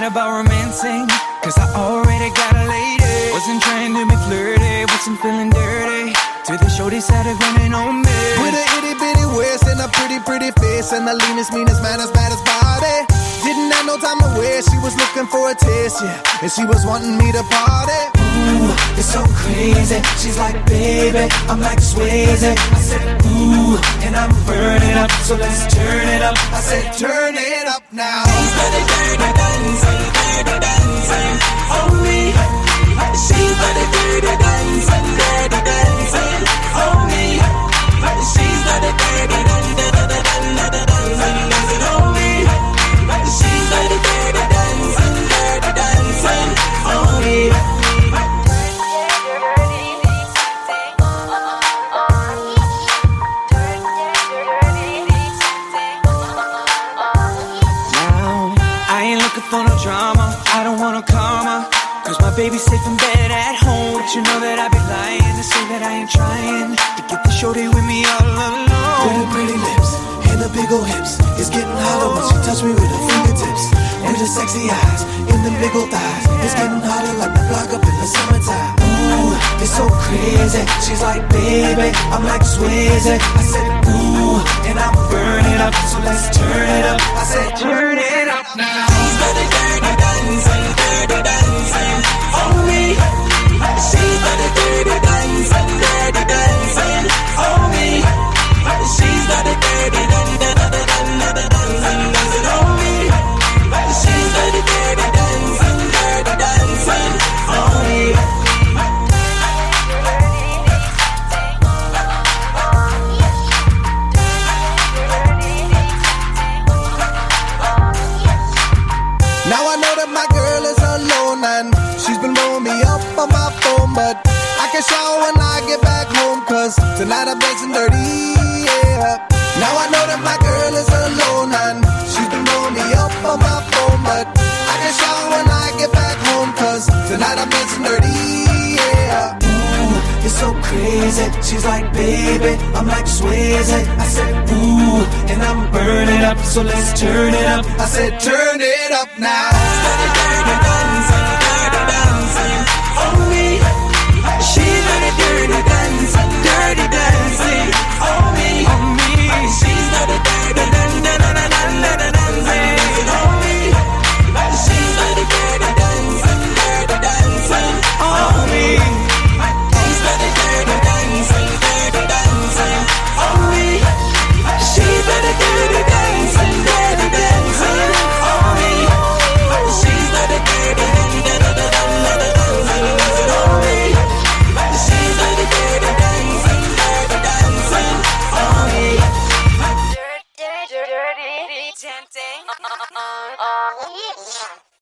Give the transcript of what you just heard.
about romancing, cause I already got a lady. Wasn't trying to be flirty, wasn't feeling dirty, till the shorty started running on me. With a itty bitty waist and a pretty face, and the leanest, meanest, maddest body. Didn't have no time to waste, she was looking for a taste, yeah, and she was wanting me to party. Ooh, it's so crazy, she's like, baby, I'm like Swayze. I said, ooh, and I'm burning up, so let's turn it up. I said, turn it up now. She's got a dirty dancing on me. She's got a dirty dancing on me. She's got a dirty dancing on me. She's got a dirty dancing on me. Now, I ain't looking for no drama, I don't want no karma, cause my baby's safe in bed at home. But you know that I'd be lying to say that I ain't trying to get the shorty with me all alone. With her pretty lips and her big old hips, it's getting hotter when she touch me with her fingertips. With her sexy eyes and them big old thighs, it's getting hotter like the block up in the summertime. Ooh, it's so crazy, she's like, baby, I'm like Swayze. I said, ooh, and I'm burning up, so let's turn it up. I said, turn it up now. She's got a dirty dancing on me. She's got a dirty dancing on me. She's got a dirty dancing on me. She's got a dirty dancing on me. Now I know that my girl is alone and she's been blowing me up on my phone, but I can shower when I get back home, cause tonight I'm dancing dirty, yeah. Now I know that my girl is alone and she's been blowing me up on my phone, but I can shower when I get back home, cause tonight I'm dancing dirty, yeah. Ooh, it's so crazy, she's like, baby, I'm like Swayze. I said, ooh, and I'm burning up, so let's turn it up. I said, turn it up now. She's got a dirty dancing on me. She's got a dirty dancing